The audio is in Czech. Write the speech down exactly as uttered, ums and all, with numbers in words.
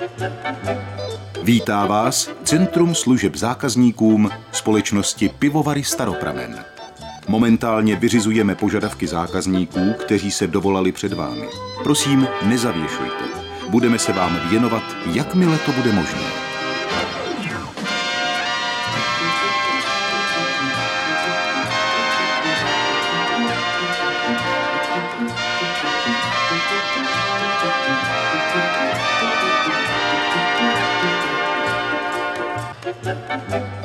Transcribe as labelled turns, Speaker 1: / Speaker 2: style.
Speaker 1: Vítá vás Centrum služeb zákazníkům společnosti Pivovary Staropramen. Momentálně vyřizujeme požadavky zákazníků, kteří se dovolali před vámi. Prosím, nezavěšujte. Budeme se vám věnovat, jakmile to bude možné.
Speaker 2: Thank you.